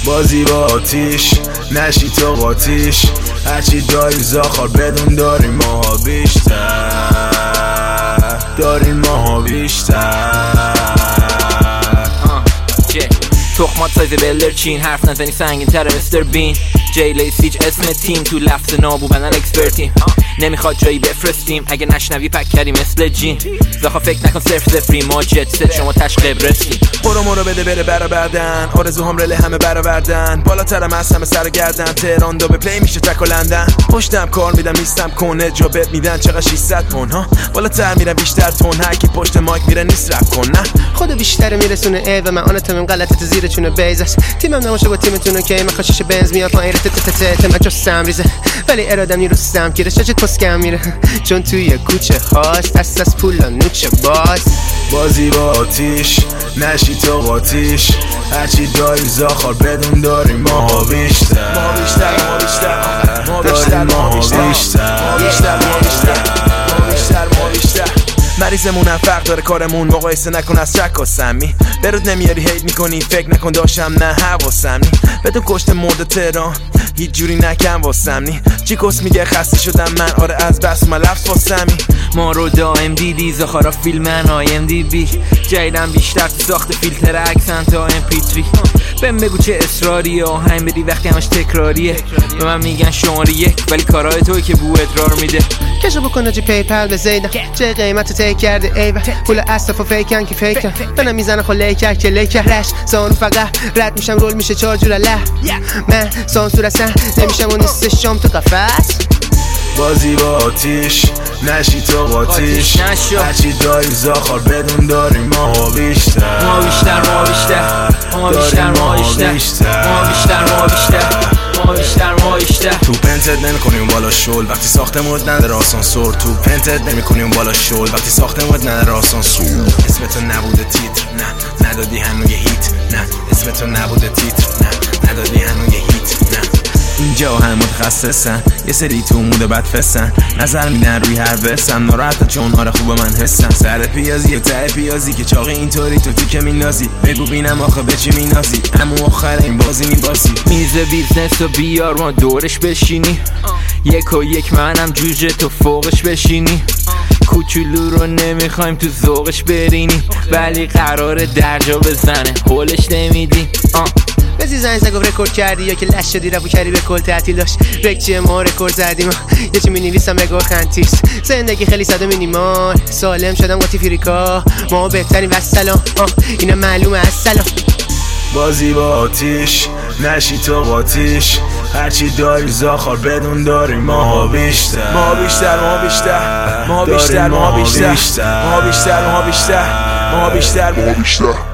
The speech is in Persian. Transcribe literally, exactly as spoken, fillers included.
بازی با آتیش نشی تو قاتیش، هرچی داری زاخار بدون داریم ماها بیشتر، داریم ماها بیشتر. تخمات سایز بلدرچین، حرف نزنی سنگین تره مستر بین. جی لیسیج اسم تیم، تو لفظ نابو بنن اکسپرتیم. نمیخواد جایی بفرستیم، اگه نشنوی پک کردی مثل جین. زاخا فکر نکن صرف صفری، ما جت ست شما تش قبرسیم. برو مرو بده بره برآوردن، آرزوهام رله همه برآوردن. بالاترم از همه سر گردن، تهران دو به پلی میشه تک و لندن. پشتم کار میدم نیستم کنه، جا بهت میدن چقدر ششصد پوند ها. بالاتر میرم بیشتر تون، هر کی پشت مایک میره نیست رپ کن نه. خودو بیشتر میرسونه ای و من آناتومیم غلطت زیر چونه بیز است. تیمم نماشه با تیمتون که من خاشش بنز میاد پایین ت ت ت ت من جو سمریزه، ولی ارادم نیرو سم گیره چه کسکم میره، چون توی کوچه هاست دست از پولا نوچه باز. بازی با آتیش نشی تو قاتیش، هرچی داری زاخار بدون داریم ماها بیشتر، ما بیشتر ما بیشتر ما بیشتر ما بیشتر ما بیشتر ما بیشتر ما بیشتر ما بیشتر. مریضمونم فرق داره کارمون، مقایسه نکن از شک و سمی. برود نمیاری هیت میکنی، فکر نکن داشتم نه حواسم نی. بدون کشت مرد تهران هیچ جوری نکن واسم نی. چی کس میگه خسته شدم من، آره از بس من لفظ واسمی. ما رو دائم دیدی زاخارا فیلمن آی ام دی بی. جایدم بیشتر تو ساخت فیلتر اکسنت تا ام پی تری. بهم بگو چه اصراریه، آهنگ بدی وقتی همش تکراریه. به من میگن شماره یک ولی کارهای توی که بو ادرار میده. کشو بکنه جی پی پل به زیدم، چه قیمت تیک کرده ایوه. پول اصلا فیکن که فیکن، منم میزنه خو لیکر که لیکر رش. زانو فقط رد میشم رول میشه چهار جور له. من سانسور اصلا نمیشم و نیست شام تو قفس. بازی با آتیش نشی تو قاتیش، هرچی داری زاخار بدون داریم ماها بیشتر، ما بیشتر ما بیشتر ما بیشتر ما بیشتر ما بیشتر ما بیشتر ما بیشتر ما بیشتر. تو پنتت نمی‌کنیم بالا شل وقتی ساختمون نداره آسانسور. تو پنتت نمی‌کنیم بالا شل وقتی ساختمون نداره آسانسور. اسم تو نبوده تیتر، نه ندادی هنوز یه هیت، نه اسم تو نبوده تیتر، نه ندادی هنوز یه هیت، نه. اینجا هم متخصصن، یه سری تو موده بد فسن، نظر میدن روی هر وسم. ناراحت چون آره خوبه من حسم. سر پیازی و ته پیازی که چاقی اینطوری تو تیکه میندازی. بگو بینم آخه به چی مینازی، اما آخر این بازی میباسی. میز بیزنس و بیار ما دورش بشینی، یک و یک منم جوجه تو فوقش بشینی. کوچولو رو نمیخوایم تو ذوقش برینی، ولی قراره درجا بزنه هولش نمیدی. آه بزی زنگ زد گفت رکورد کردی یا که لش شدی رفو کردی به کل تعطیل داشت. رکچیه ما رکورد زدیم، یه چی مینویسم بگو خنتیس. زندگی خیلی صد و مینیمال، سالم شدم قاطی فریکا. ما بهترین و سلام، اینا معلومه از سلام. بازی با آتیش نشی تو قاتیش، هرچی داری زاخار بدون داریم ماها بیشتر، ما بیشتر ما بیشتر ما بیشتر ما بیشتر ما بیشتر ما بیشتر ما بیشتر ما بیشتر.